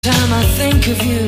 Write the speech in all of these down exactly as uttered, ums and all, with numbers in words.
Time I think of you,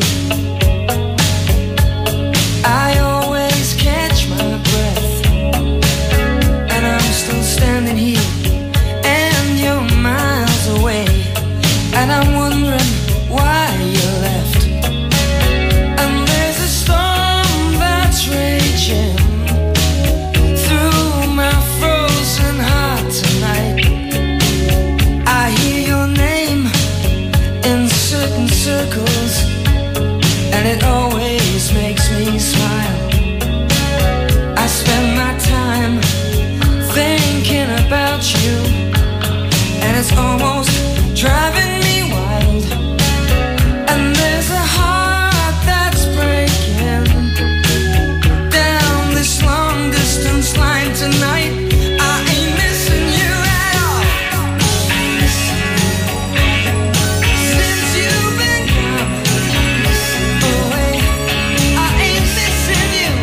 I always catch my breath, and I'm still standing here, and you're miles away, and I'm wondering why you left. And there's a storm that's raging through my frozen heart tonight. I hear your name in certain circles, and it always makes me smile. I spend my time thinking about you, and it's almost driving me wild. And there's a heart that's breaking down this long distance line tonight. I ain't missing you at all. Since you've been gone away, I ain't missing you.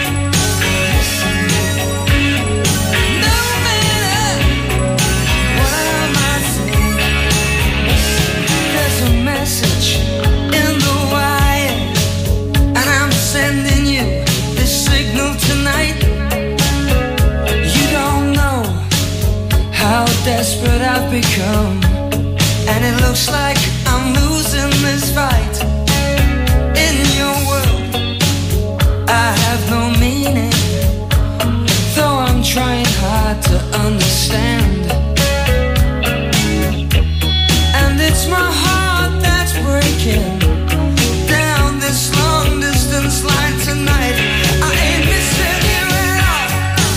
No matter what I might say, there's a message in the wire, and I'm sending you this signal tonight. You don't know how desperate I've become, and it looks like I'm losing this fight. In your world, I have no meaning, though I'm trying hard to understand. And it's my heart that's breaking down this long distance line tonight. I ain't missing you at all.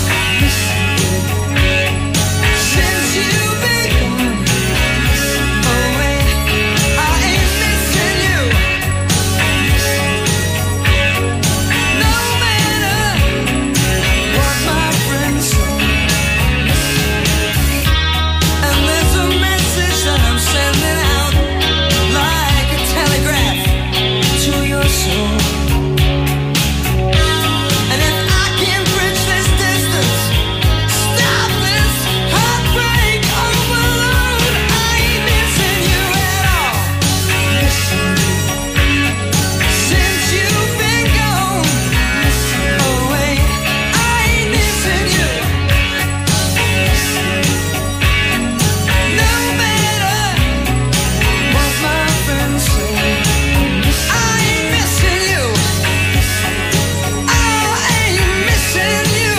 Since you've been gone away, I ain't missing you. No matter what my friends say. And there's a message that I'm sending out like a telegraph to your soul. And if I can bridge this distance, stop this heartbreak overload, I ain't missing you at all. Since you've been gone away, I ain't missing you. No matter what my friends say, I ain't missing you. I ain't missing you.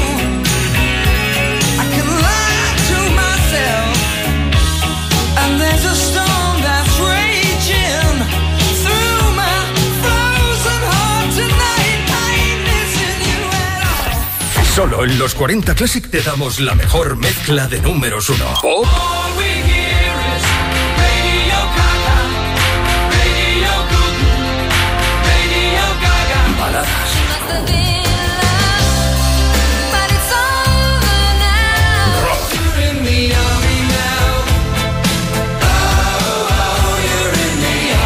I can lie to myself, and there's a storm that's raging through my frozen heart tonight. I ain't missing you at all. Solo en los cuarenta Classic te damos la mejor mezcla de números uno. Pop, All we hear is Radio Gaga, Radio Goo, Radio Gaga. baladas, Must have been love, but it's over now. rock, You're in the army now. Oh, oh, you're in the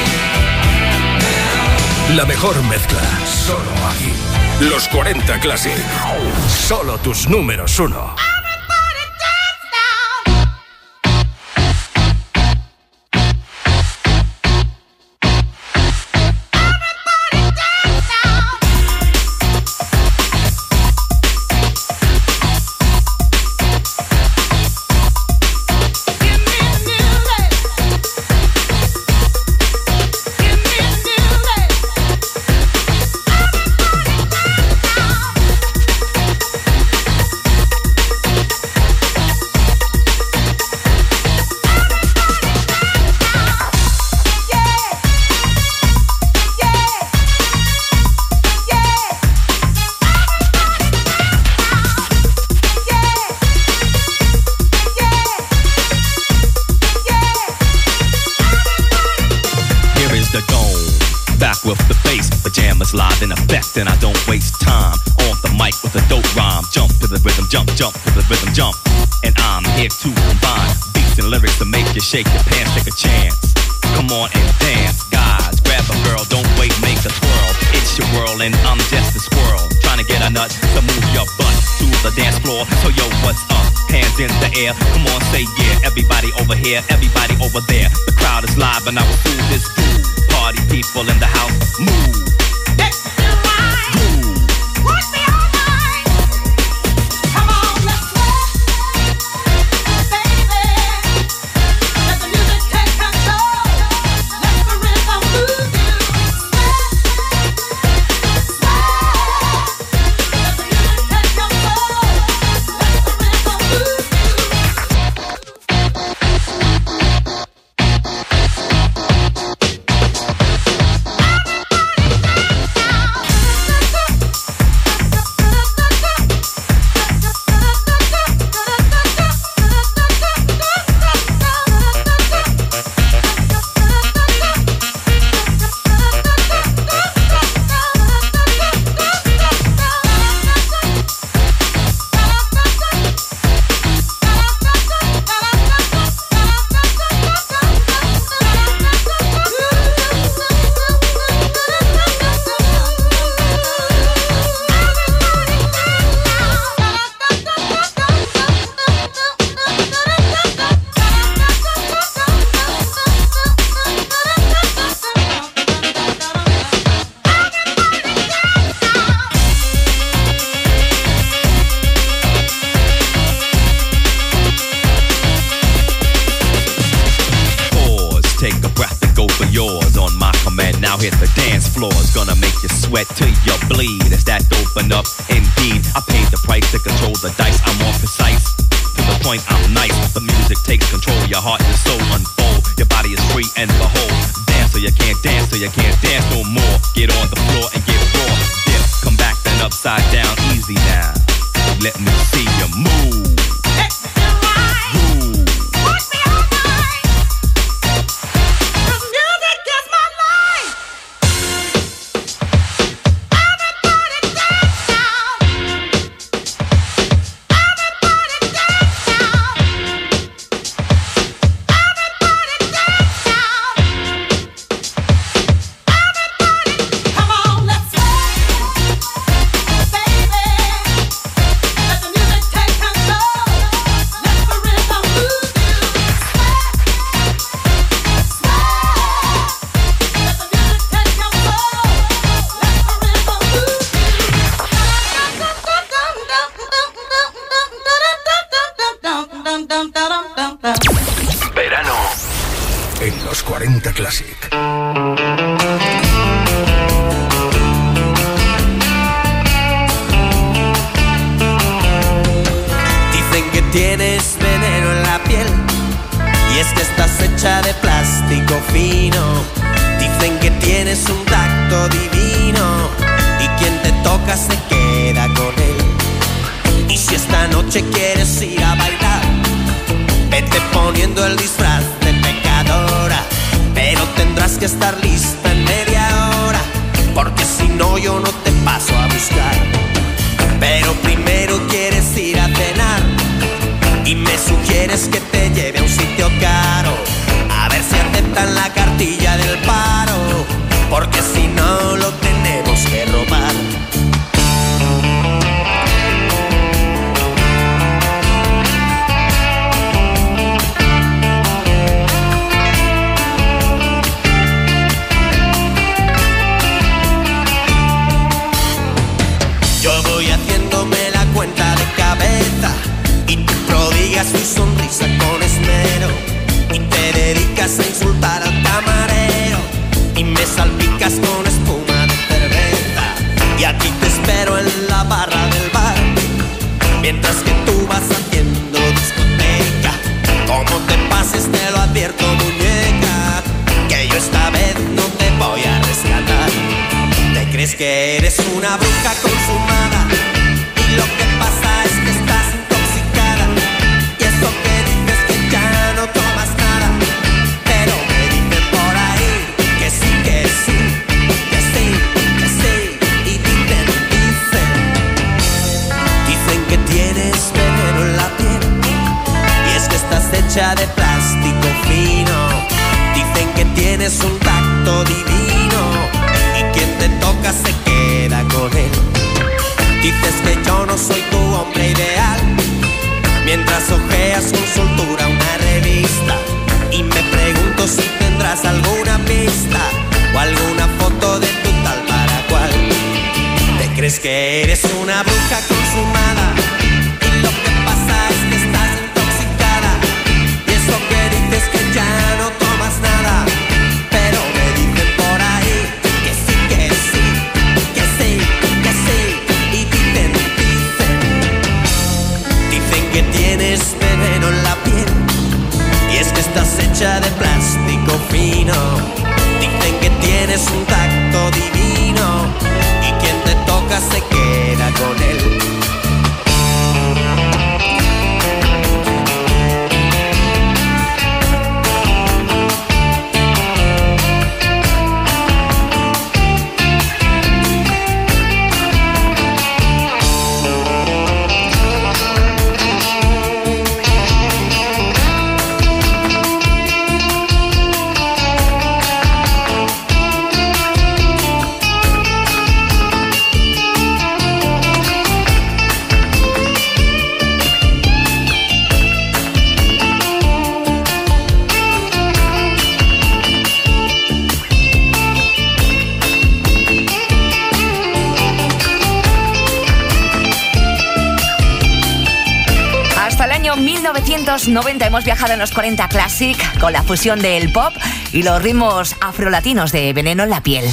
army. la mejor mezcla. Solo aquí. Los cuarenta Classic. Solo tus números uno. Here is the dome, back with the bass, pajamas live in effect, and I don't waste time on the mic with a dope rhyme. Jump to the rhythm, jump, jump to the rhythm, jump, and I'm here to combine beats and lyrics to make you shake your pants, take a chance. Come on and dance, guys, grab a girl, don't wait, make a twirl. It's your world and I'm just a squirrel, trying to get a nut to move your butt. through the dance floor. So yo, what's up? Hands in the air, come on, say yeah. Everybody over here, everybody over there. The crowd is live and I will do this groove. Party people in the house, move. Let's do right. Groove. Would be all right. Come on, let's sweat, baby. Let the music take control. Let the rhythm move you. Sweat, sweat. Let the music take control. Let the rhythm move you. Hit the dance floor, it's gonna make you sweat till you bleed. As that open up, indeed, I paid the price to control the dice. I'm more precise, to the point I'm nice. The music takes control, your heart and soul unfold. Your body is free and behold. Dance till you can't dance, till you can't dance no more. Get on the floor and get raw. Dip, come back then upside down, easy now. Let me see you move. Let's do right. Groove. Would be all right. 'Cause music is my life. Everybody dance now. Everybody dance now. Everybody dance now. Everybody, come on, let's sweat, baby. Let the music take control. Let the rhythm move you. Sweat, sweat. Let the music take control. Let the rhythm move you. Verano en los cuarenta Classic. Dicen que tienes veneno en la piel y es que estás hecha de plástico fino. Dicen que tienes un tacto divino y quien te toca se queda con él. Y si esta noche quieres ir a bailar, vete poniendo el disfraz de pecadora, pero tendrás que estar lista en media hora, porque si no yo no te paso a buscar. Pero primero quieres ir a cenar y me sugieres que te lleve a un sitio caro, a ver si aceptan la cartilla del paro, porque si no lo tenemos que robar. Yo voy haciéndome la cuenta de cabeza y te prodigas tu sonrisa con esmero y te dedicas a insultar al camarero y me salpicas con espuma de cerveza y aquí te espero en la barra del bar mientras que tú vas haciendo discoteca. Como te pases te lo advierto, muñeca, que yo esta vez no te voy a rescatar. Te crees que eres una bruja consumada y lo que pasa es que estás intoxicada. Y eso que dices que ya no tomas nada, pero me dicen por ahí que sí, que sí, que sí, que sí. Y dicen, dicen, dicen que tienes veneno en la piel y es que estás hecha de plástico fino. Dicen que tienes un tacto divino y quien te toca se queda con él. Dicen que eres una bruja consumada y lo que pasa es que estás intoxicada. Y eso que dices que ya no tomas nada, pero me dicen por ahí que sí, que sí, que sí, que sí. Y dicen, dicen, dicen que tienes veneno en la piel y es que estás hecha de plástico fino. Dicen que tienes un tacto divino y quien te toca se queda con él. mil novecientos noventa hemos viajado en los cuarenta Classic con la fusión del pop y los ritmos afrolatinos de Veneno en la piel.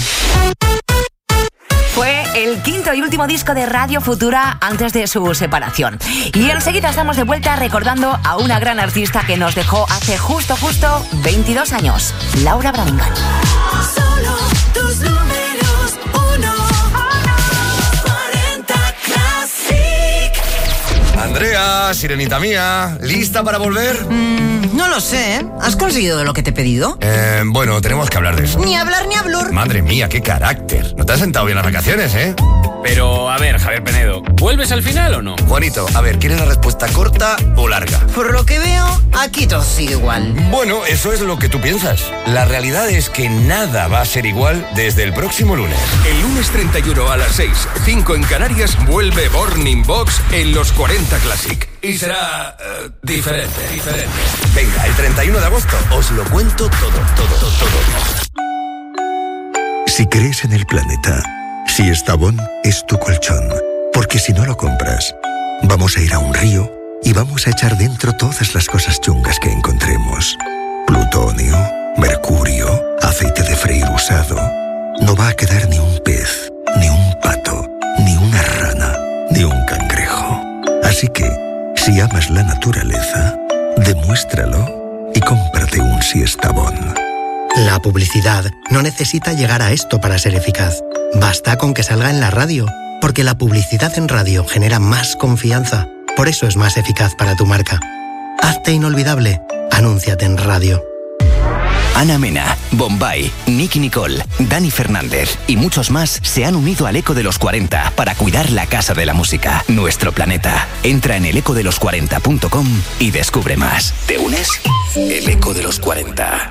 Fue el quinto y último disco de Radio Futura antes de su separación. Y enseguida estamos de vuelta recordando a una gran artista que nos dejó hace justo, justo veintidós años, Laura Branigan. Solo tus números uno. cuarenta Classic. Andrea, sirenita mía, ¿lista para volver? Mm, no lo sé, ¿eh? ¿Has conseguido lo que te he pedido? Eh, bueno, tenemos que hablar de eso. Ni hablar ni hablar. Madre mía, qué carácter. No te has sentado bien las vacaciones, ¿eh? Pero, a ver, Javier Penedo, ¿vuelves al final o no? Juanito, a ver, ¿quieres la respuesta corta o larga? Por lo que veo, aquí todo sigue igual. Bueno, eso es lo que tú piensas. La realidad es que nada va a ser igual desde el próximo lunes. El lunes treinta y uno a las seis, cinco en Canarias, vuelve Burning Box en los cuarenta Classic. Y será uh, diferente, diferente. Venga, el treinta y uno de agosto os lo cuento todo, todo, todo, todo. Si crees en el planeta, si Estavón es tu colchón, porque si no lo compras, vamos a ir a un río y vamos a echar dentro todas las cosas chungas que encontremos. Plutonio, mercurio, aceite de freír usado. No va a quedar ni un pez, ni un pato, ni una rana, ni un cangrejo. Así que, si amas la naturaleza, demuéstralo y cómprate un Siestabón. La publicidad no necesita llegar a esto para ser eficaz. Basta con que salga en la radio, porque la publicidad en radio genera más confianza. Por eso es más eficaz para tu marca. Hazte inolvidable. Anúnciate en radio. Ana Mena, Bombay, Nicky Nicole, Dani Fernández y muchos más se han unido al Eco de los cuarenta para cuidar la casa de la música, nuestro planeta. Entra en el eco de los cuarenta punto com y descubre más. ¿Te unes? El Eco de los cuarenta.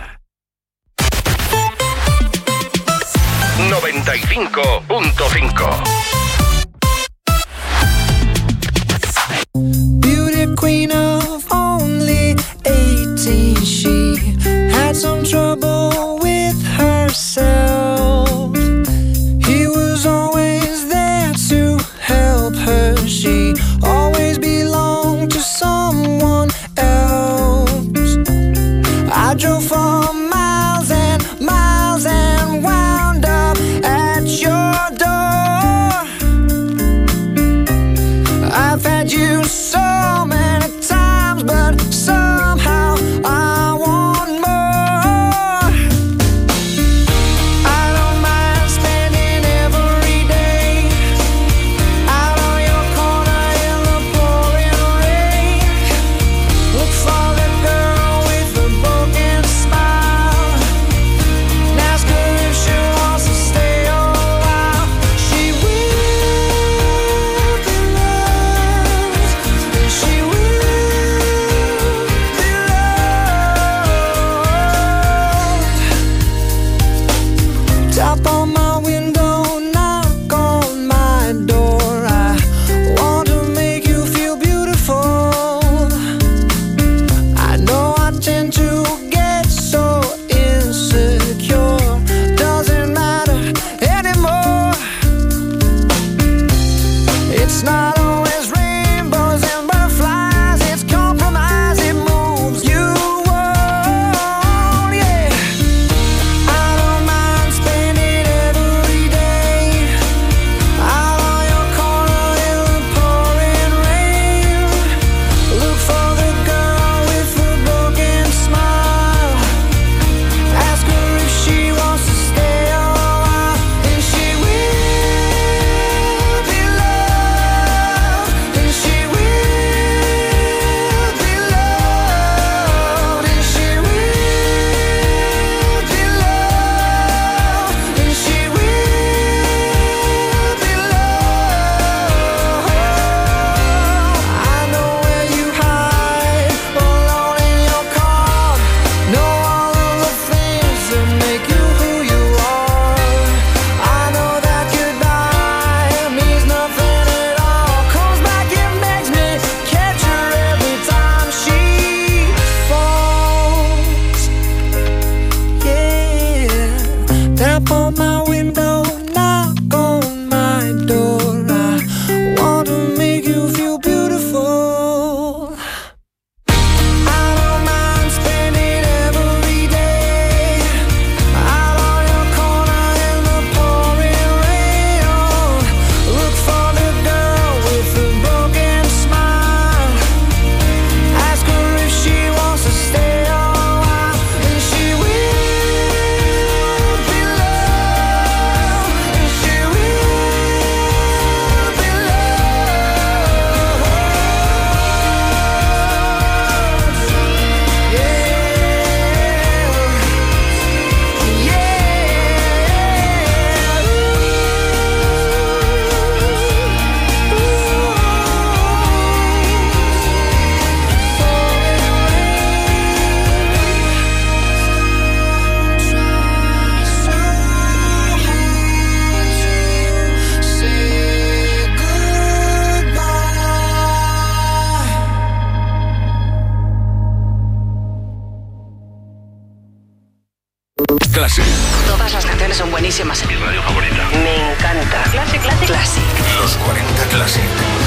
noventa y cinco punto cinco. Beauty queen of only eighteen, she had some trouble with herself. He was always there to help her. She always belonged to someone else. I drove for miles and miles and wound up at your door. I've had you so many times, but somehow I want more. I don't mind spending every day out on your corner in the pouring rain. Look for the girl with the broken smile and ask her if she wants to stay a while. She will be loved, and she will be loved. Tap on my window, knock on my door. I want to make you feel beautiful. I know I tend to get so insecure. Doesn't matter anymore. Todas las canciones son buenísimas. Mi radio favorita. Me encanta. Classic, classic, classic. Los cuarenta Classic.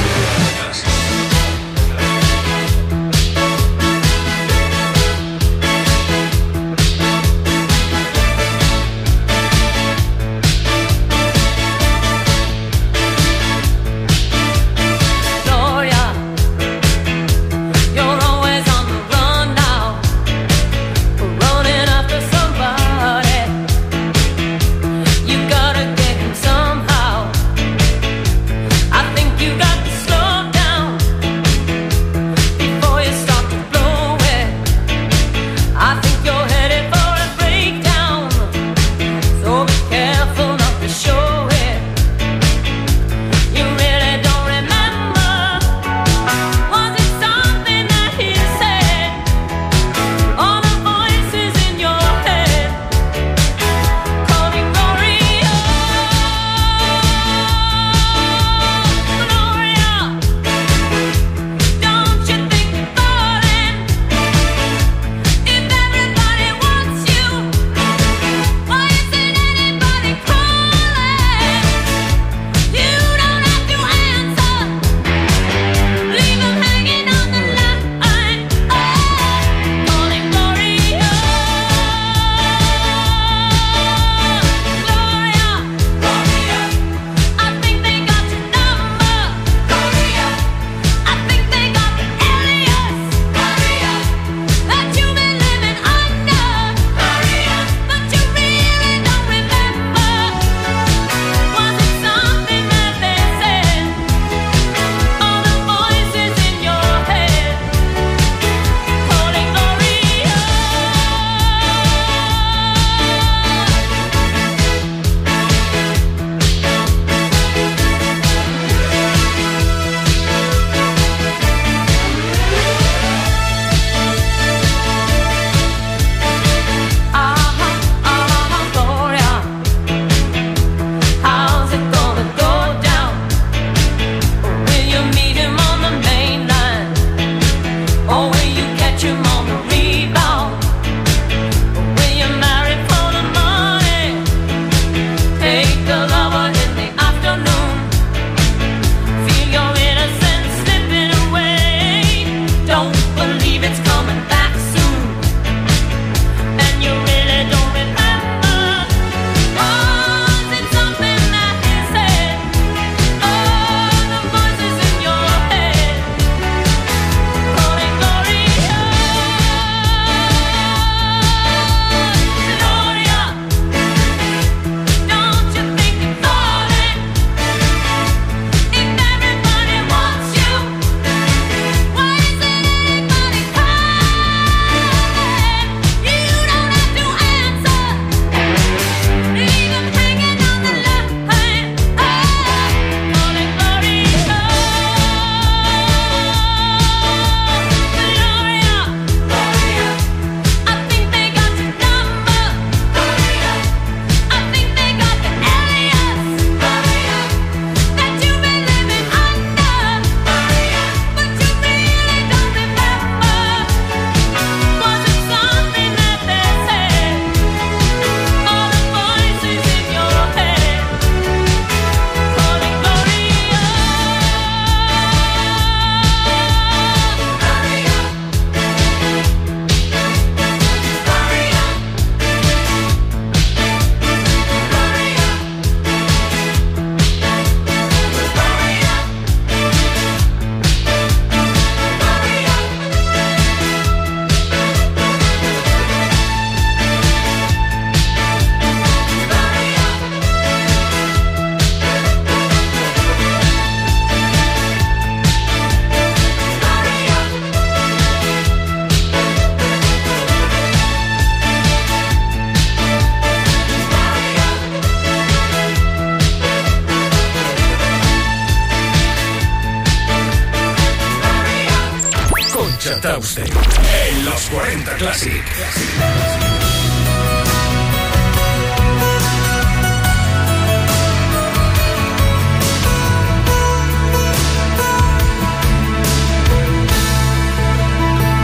Tauste en los cuarenta Classic.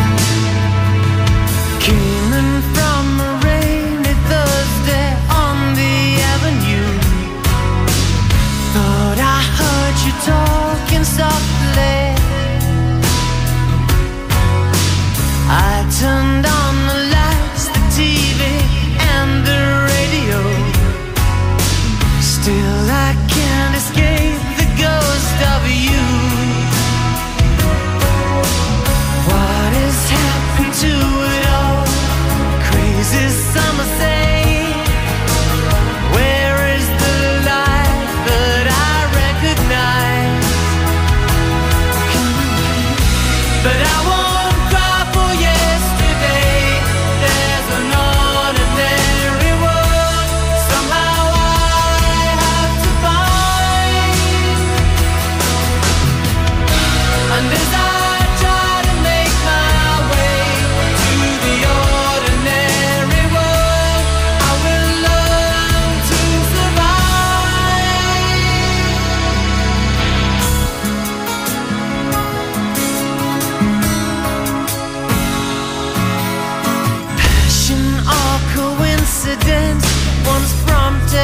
Came in from a rainy Thursday on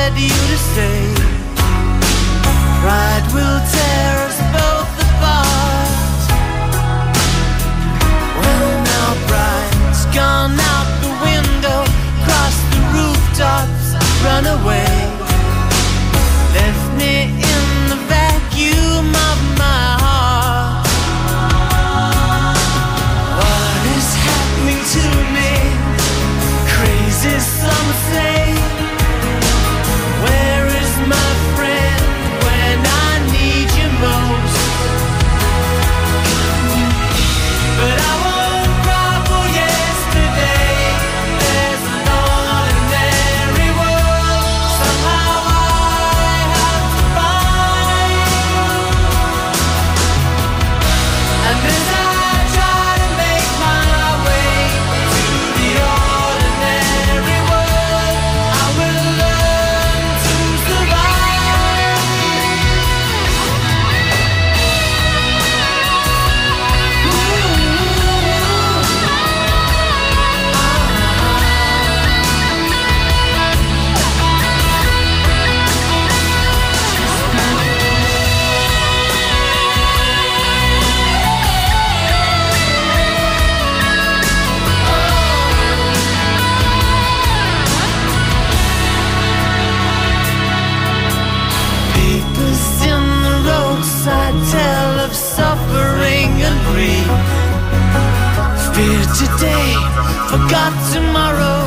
wanted you to say. Pride will tear us both apart. Well, now pride's gone out the window, cross the rooftops, run away. Left me in the vacuum of my heart. What is happening to me? Crazy, some say. Where is my friend when I need you most? But I won't cry for yesterday. There's an ordinary world somehow I have to find. And as I try to make my way to the ordinary world, I will learn to survive. Papers in the roadside tell of suffering and grief. Fear today, forgot tomorrow.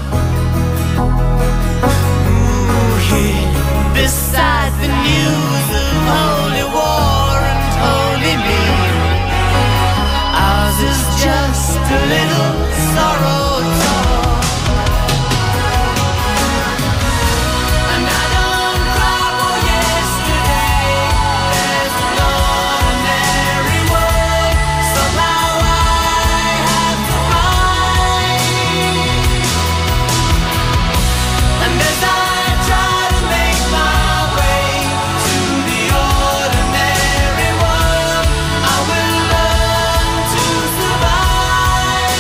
Ooh, here beside the news of holy war and holy me, ours is just a little sorrow talk. And I don't cry for yesterday. There's an ordinary world somehow I have to find. And as I try to make my way to the ordinary world, I will learn to survive.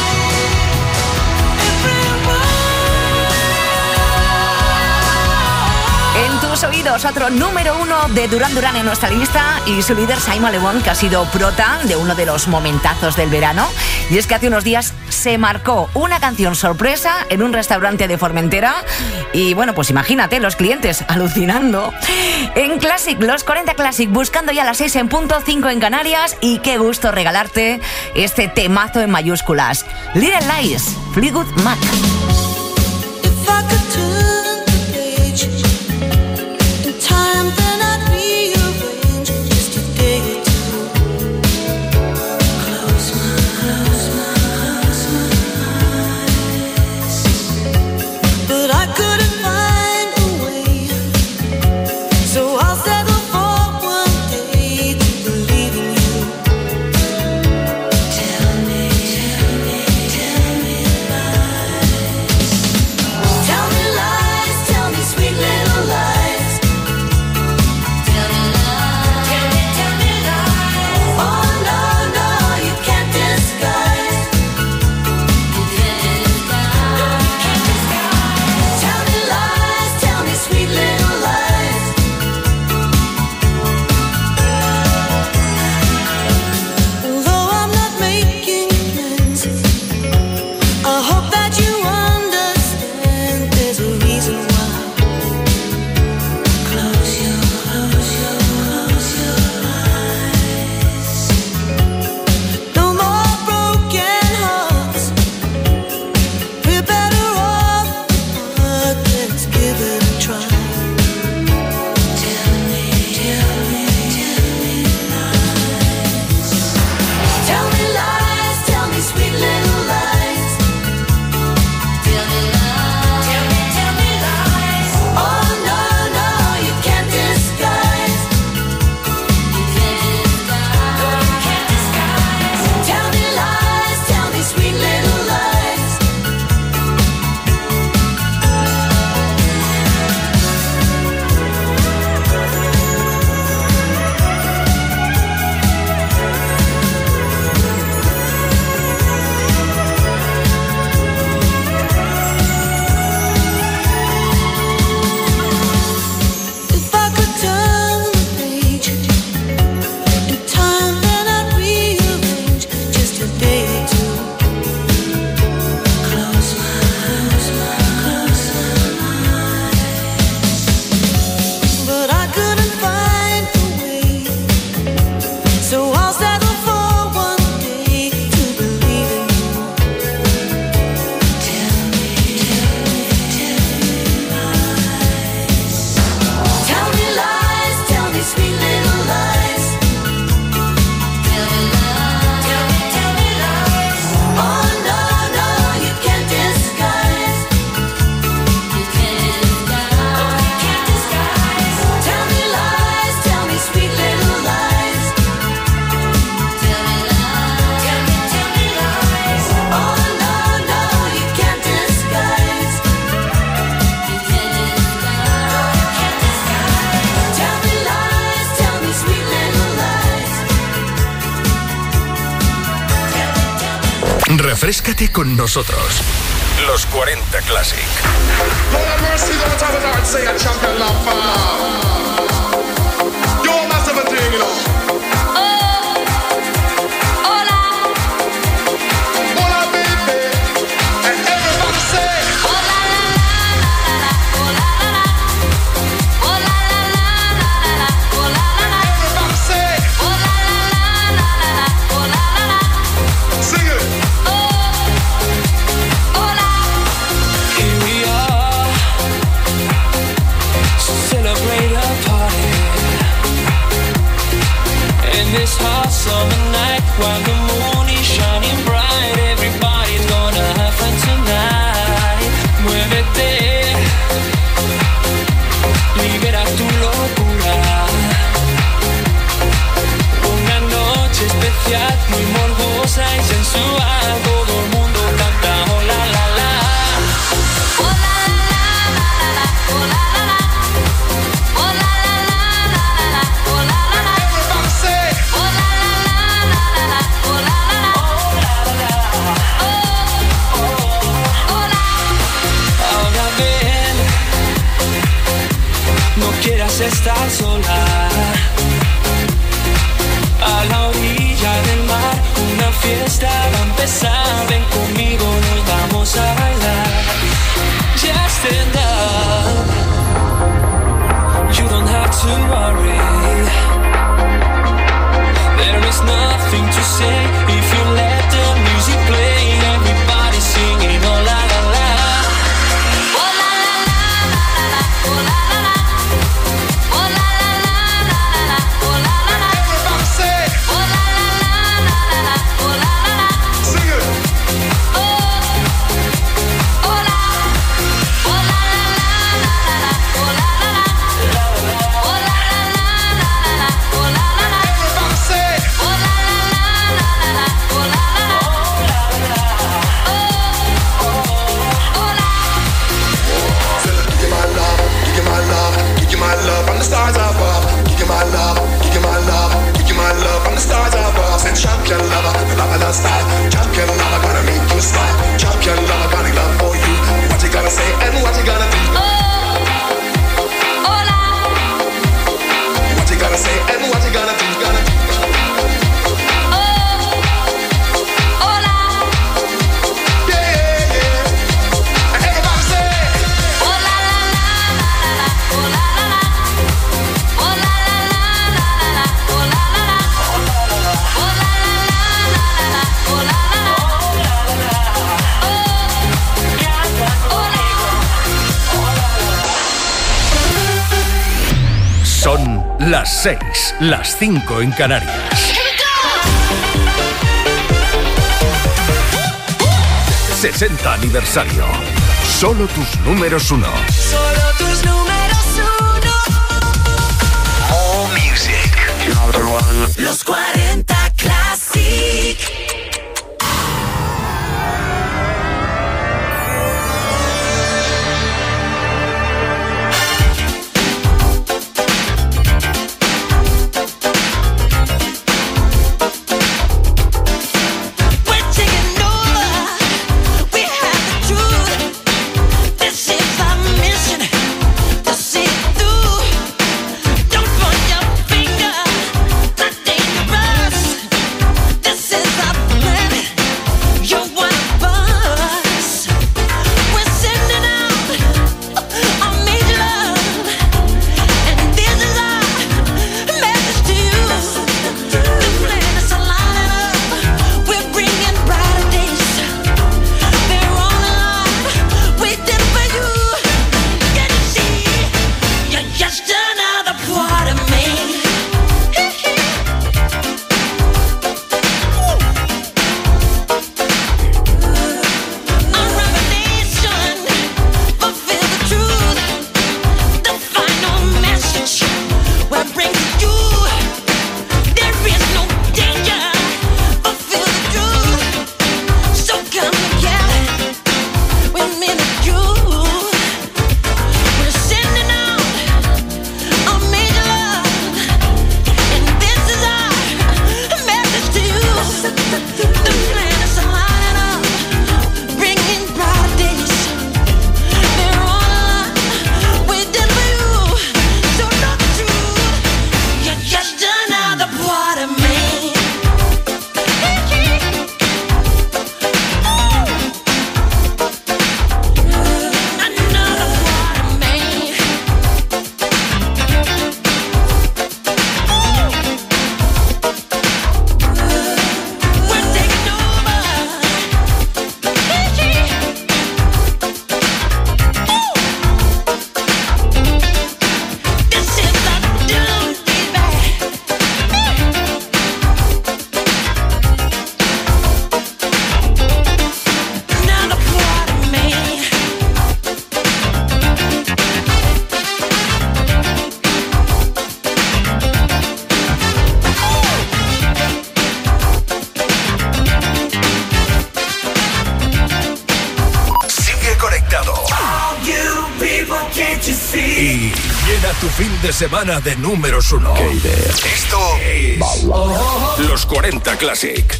En tus oídos, otro número uno de Duran Duran en nuestra lista y su líder Simon Le Bon, que ha sido prota de uno de los momentazos del verano. Y es que hace unos días se marcó una canción sorpresa en un restaurante de Formentera y bueno, pues imagínate, los clientes alucinando. En Classic, los cuarenta Classic, buscando ya las seis en punto, cinco en Canarias, y qué gusto regalarte este temazo en mayúsculas. Little Lies, Fleetwood Mac. If I could turn the page in time, then I'd rearrange just a day or two. Close my, close my, close my eyes. But I couldn't find a way, so I'll settle for one day to believe in you. Tell me, tell me, tell me lies. Refréscate con nosotros. Los cuarenta Classic. This hot summer night, while the moon is shining bright, everybody's gonna have fun tonight. Muévete, libera tu locura. Una noche especial, muy morbosa y sensual. Todo el mundo canta oh la la la. Oh la la la la la, oh la la la. Oh la la la la la, oh la la la. Everybody say quieras estar sola a la orilla del mar, una fiesta va a empezar, ven conmigo, nos vamos a bailar. Just stand up, you don't have to worry, there is nothing to say if you let the music play, everybody singing oh la la la. Oh la la la la la, oh la la la. Stars above, give you my love, give you my love, give you my love from the stars above. Said champion lover, love of the style. Champion lover, gonna make you smile. Champion lover, got a love for you. What you gonna say and what you gonna do? Oh, hola. What you gonna say and what you gonna do? Gonna do. Oh, hola. Yeah, yeah, yeah. Everybody say, oh la la la la la, oh la la la. Son las seis, las cinco en Canarias. sesenta aniversario. Solo tus números uno. Solo tus números uno. More music. Los cuarenta Classic. This is our mission. Llena tu fin de semana de números uno. ¡Qué idea! Esto es Los cuarenta Classic.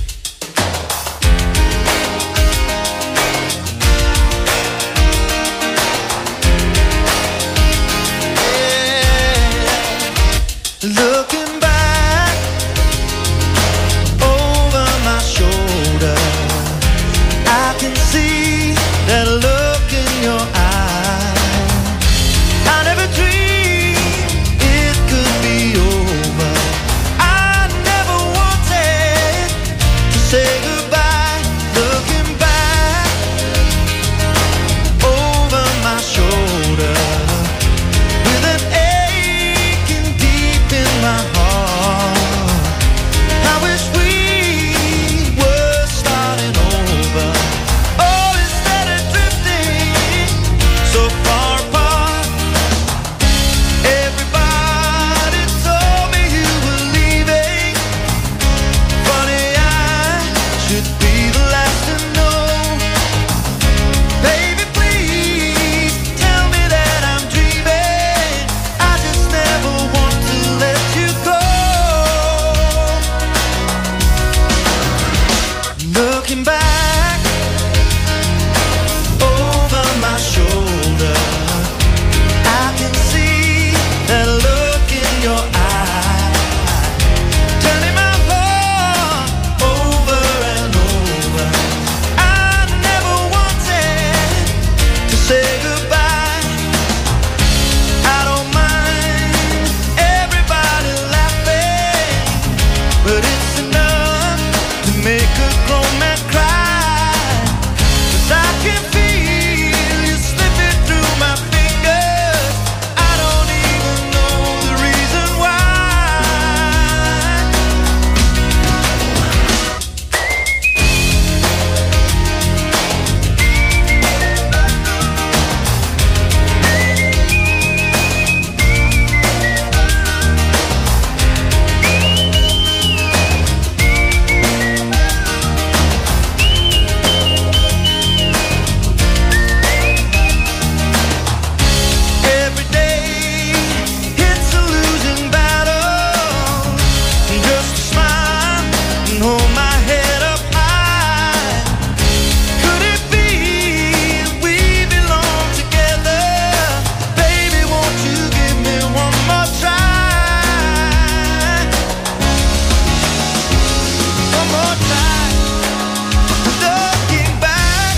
Looking back over my shoulder, I can see that look in your eye. I never dreamed it could be over. I never wanted to say goodbye. Looking back over my shoulder, with an aching deep in my heart, I wish we were starting over. Oh, instead of drifting so far apart. Everybody told me you were leaving. Funny, I should be the last to know. Baby, please tell me that I'm dreaming. I just never want to let you go. Looking back over my shoulder, I can see that look in your eye, turning my heart over and over. I never wanted to say goodbye. I don't mind everybody laughing, but it's enough to make a grown man cry. 'Cause I can feel you slipping through my fingers. I don't even know the reason why. Every day it's a losing battle. Just a smile and hold my head up high. Could it be we belong together? Baby, won't you give me one more try? One more try. Looking back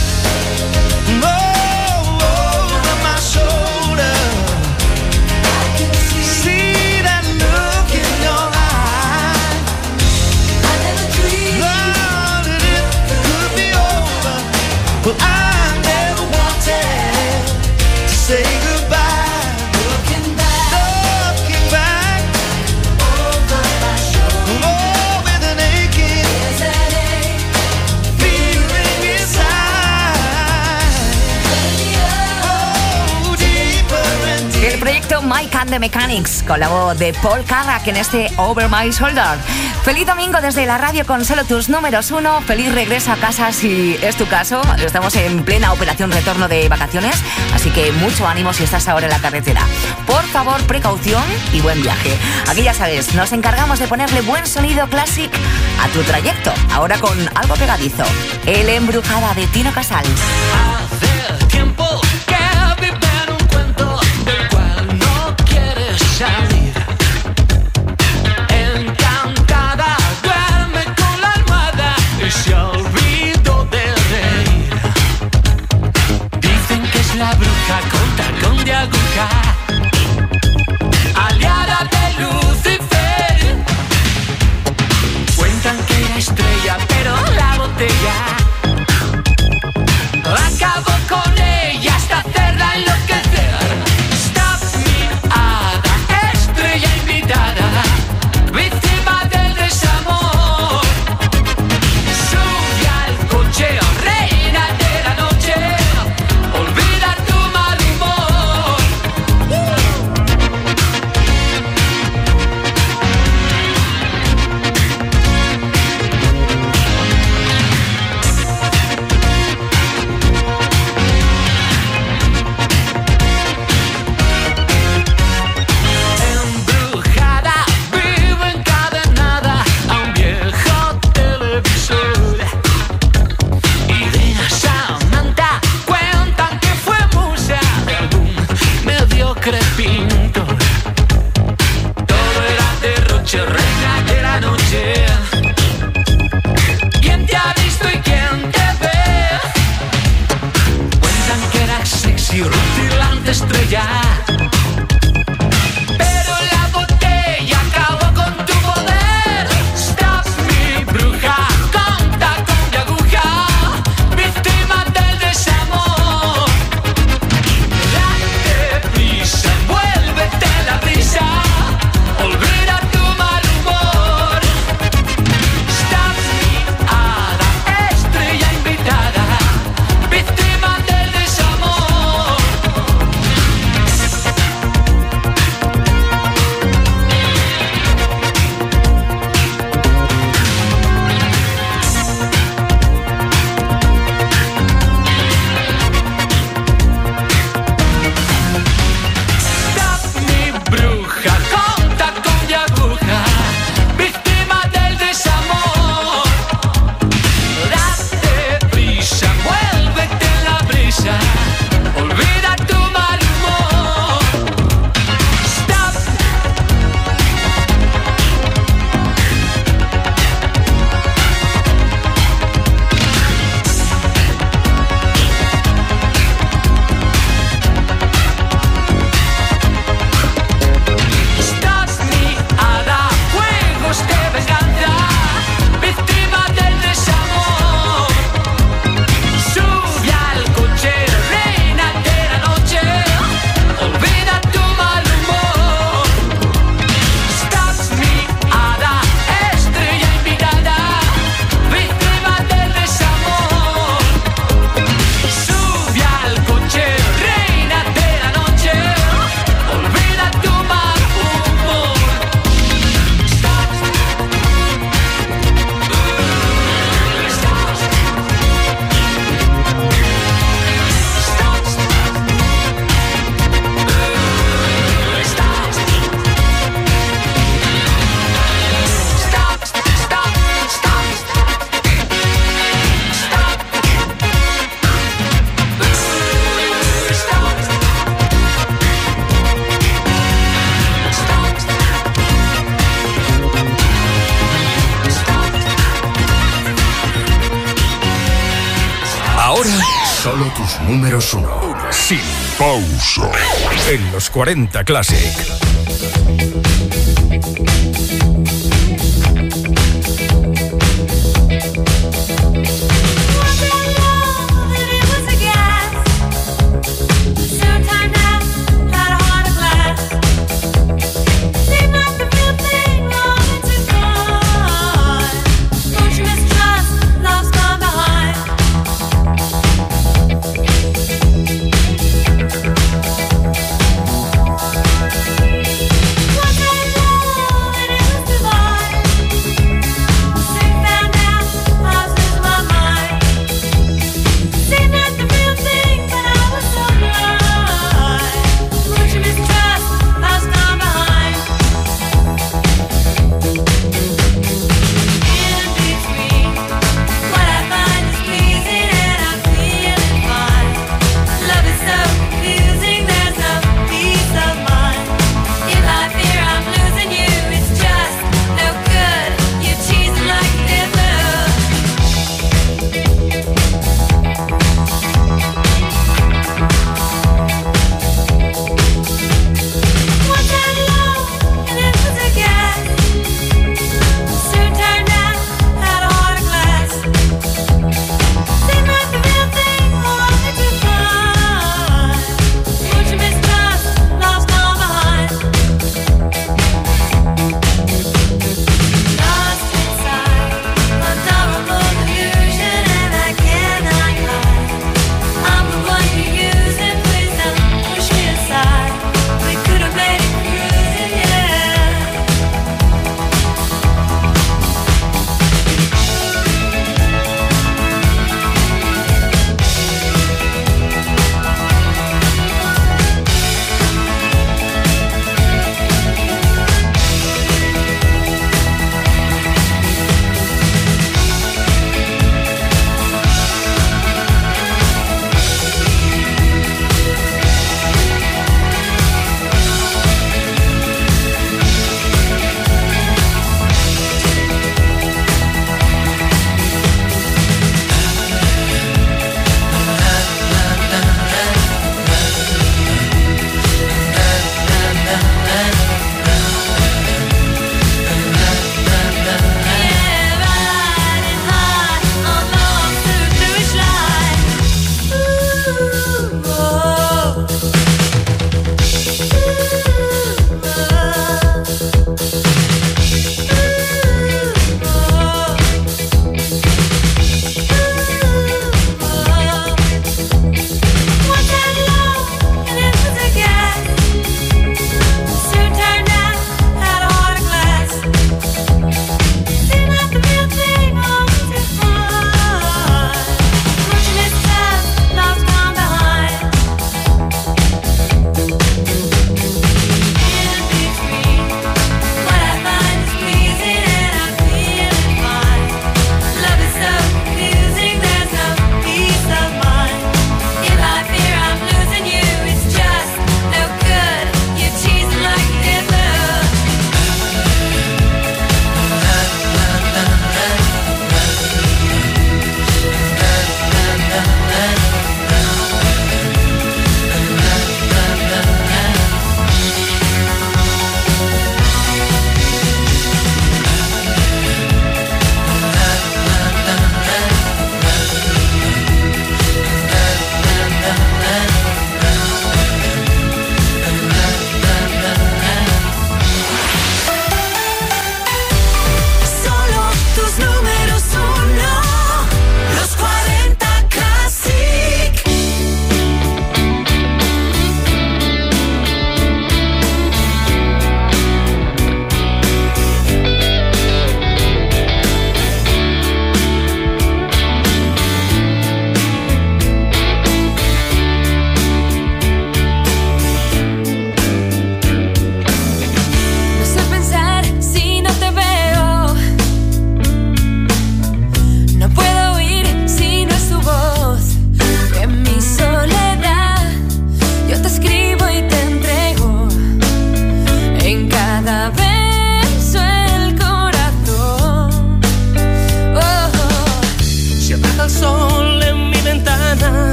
over my shoulder, I can see that look in your eye. I never dreamed that it could be over. Well, I never wanted to say goodbye. Looking back, looking back over my shoulder, oh, with an aching feeling inside. Oh, deeper and deeper. El proyecto Mike and the Mechanics con la voz de Paul Carrack en este Over My Shoulder. Feliz domingo desde la radio con solo tus números uno. Feliz regreso a casa si es tu caso. Estamos en plena operación retorno de vacaciones, así que mucho ánimo si estás ahora en la carretera. Por favor, precaución y buen viaje. Aquí ya sabes, nos encargamos de ponerle buen sonido classic a tu trayecto. Ahora con algo pegadizo. El Embrujada de Tino Casal. Hace tiempo que vive en un cuento del cual no quieres salir. Encantada duerme con la almohada y se olvidó de reír. Dicen que es la bruja con tacón de aguja, aliada de Lucifer. Cuentan que era estrella, pero la botella acabó con ella hasta Solo tus números uno. Sin pausa. En los cuarenta Classic. What I know, and it was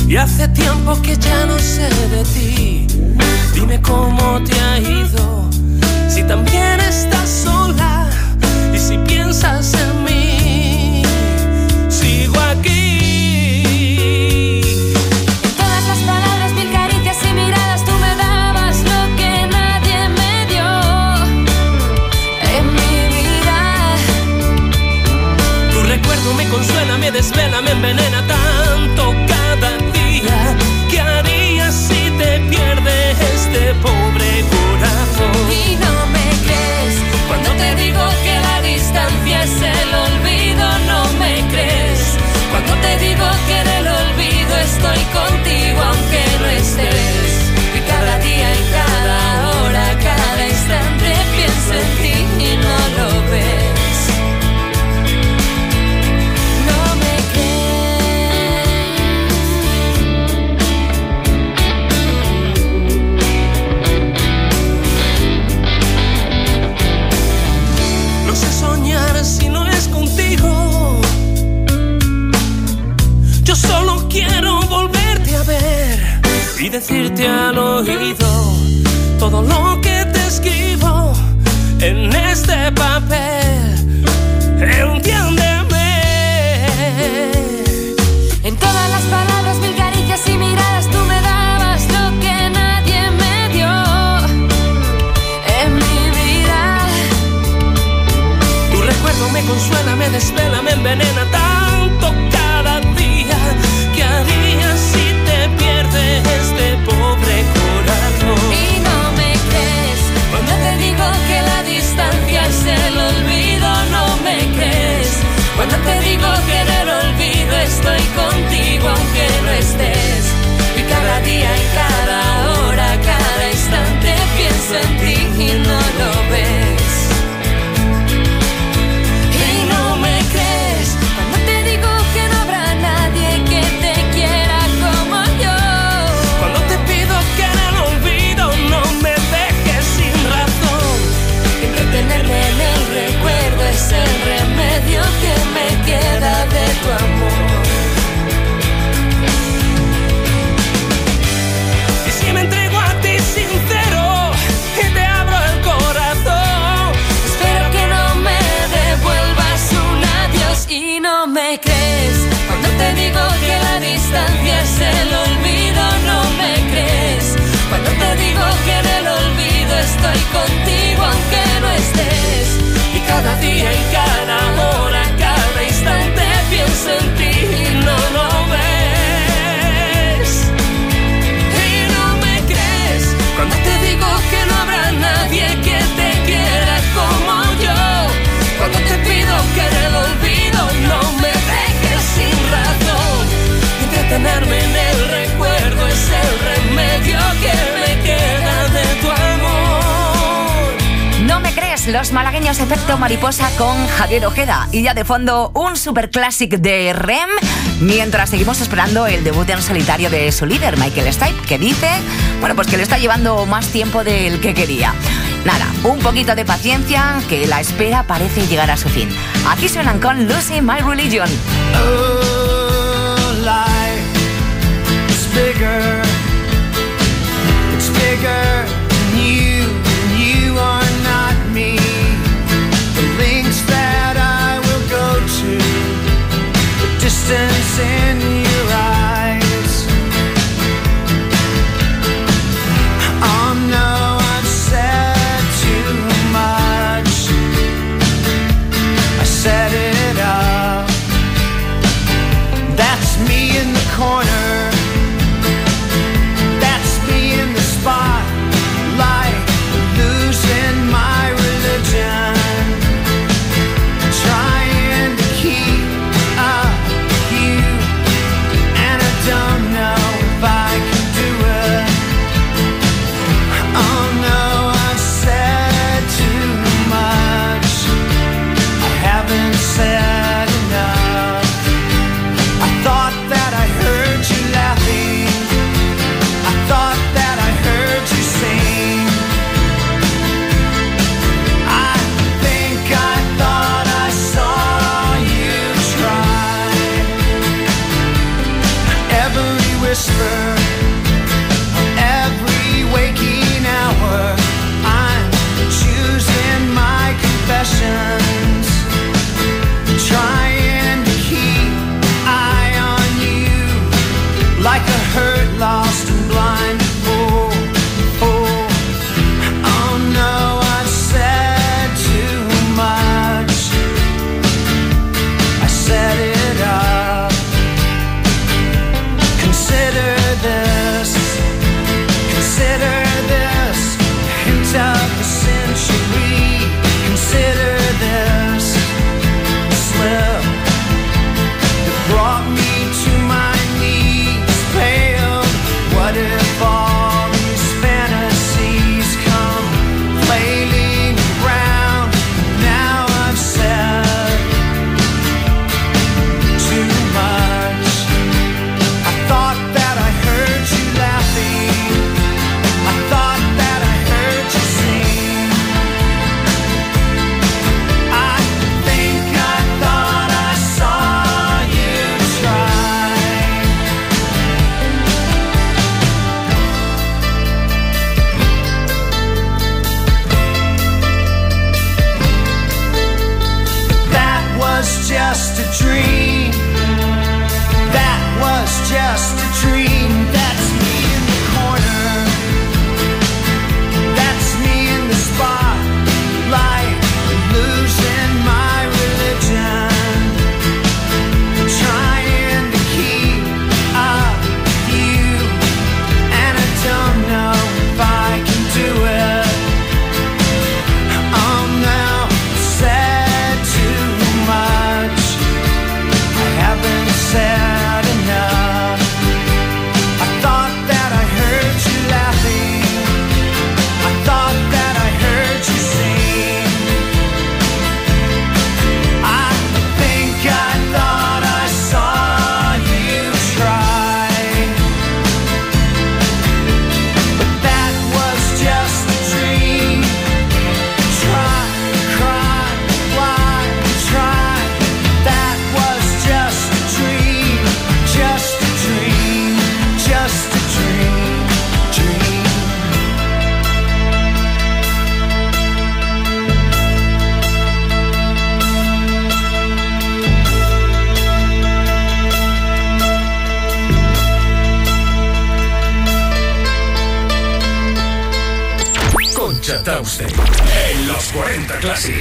Y hace tiempo que ya no sé de ti. Dime cómo te ha ido, si también estás sola y si piensas en mí. Sigo aquí. En todas las palabras, mil caricias y miradas, tú me dabas lo que nadie me dio en mi vida. Tu recuerdo me consuela, me desvela, me envenena tanto cada día. ¿Qué harías si te pierde este pobre corazón? Y no me crees cuando te digo que la distancia es el olvido. No me crees cuando te digo que en el olvido estoy contigo aunque no estés. Y cada día y cada hora, cada instante pienso en ti y no lo ves. No me No sé soñar si no es contigo. Yo solo quiero volverte a ver y decirte al oído todo lo que te escribo en este papel. Entiéndeme. En todas las palabras, mil caricias y miradas, tú me dabas lo que nadie me dio en mi vida. Tu recuerdo me consuela, me desvela, me envenena tanto cada día. ¿Qué harías si te pierde este pobre corazón? Y no me crees cuando te digo que la distancia es el olvido. No me crees cuando te digo que en el olvido estoy contigo aunque no estés. Y cada día y cada hora, cada instante pienso en ti y no lo ves. Y no me crees cuando te digo que no habrá nadie que te quiera como yo. Cuando te pido que en el olvido no me dejes sin razón. Entretenerme en el recuerdo es el remedio que me queda de tu amor. Y si me entrego a ti sincero y te abro el corazón, Espero que no me devuelvas un adiós. Y no me crees cuando te digo que la distancia es el olvido. No me crees cuando te digo que en el olvido estoy contigo aunque no estés. y cada día y cada hora, cada instante pienso en ti y no lo ves. Y no me crees cuando te digo que no habrá nadie que te quiera como yo. Cuando te pido que en el olvido no me dejes sin razón. Entretenerme en el recuerdo es el remedio que me queda de tu amor. No me crees, los malagueños Efecto Mariposa con Javier Ojeda. Y ya de fondo, un superclásico de R E M, mientras seguimos esperando el debut en solitario de su líder, Michael Stipe, que dice, bueno, pues que le está llevando más tiempo del que quería. Nada, un poquito de paciencia, que la espera parece llegar a su fin. Aquí suenan con Losing My Religion. Oh, life is bigger. It's bigger than you, and you are not me. The links that I will go to, the distance in your eyes. Oh no, I've said too much. I set it up. That's me in the corner. That's me in the spot. Concha Tauste. En los cuarenta Classic.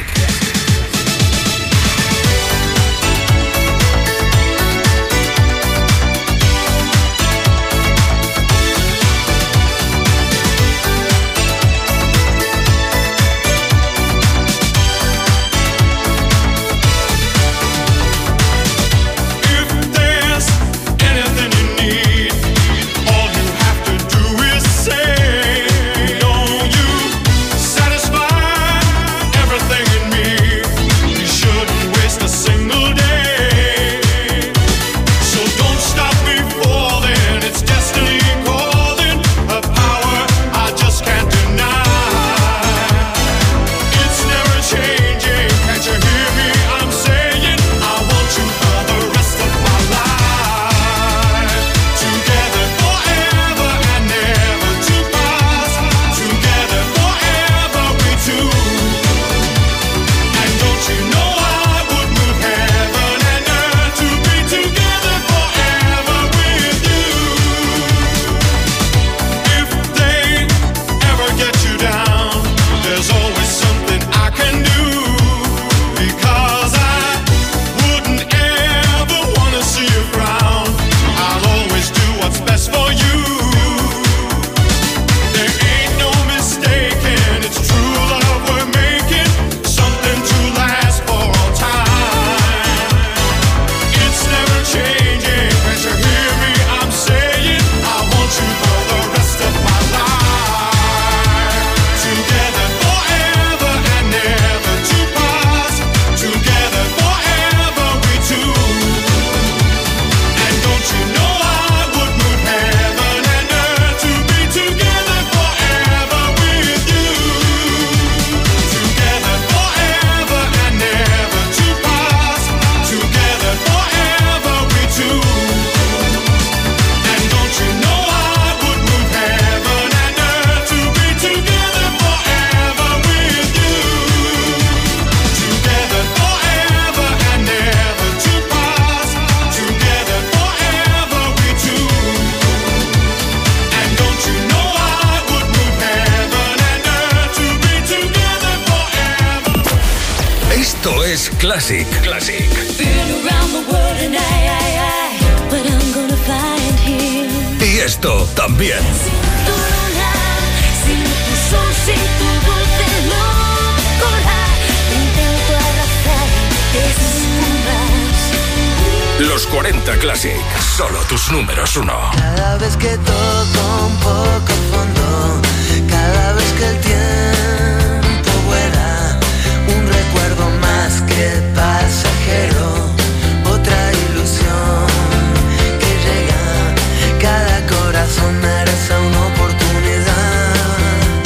Classic. Classic. Y esto también. Los cuarenta Classic. Solo tus números uno. Cada vez que toco un poco fondo,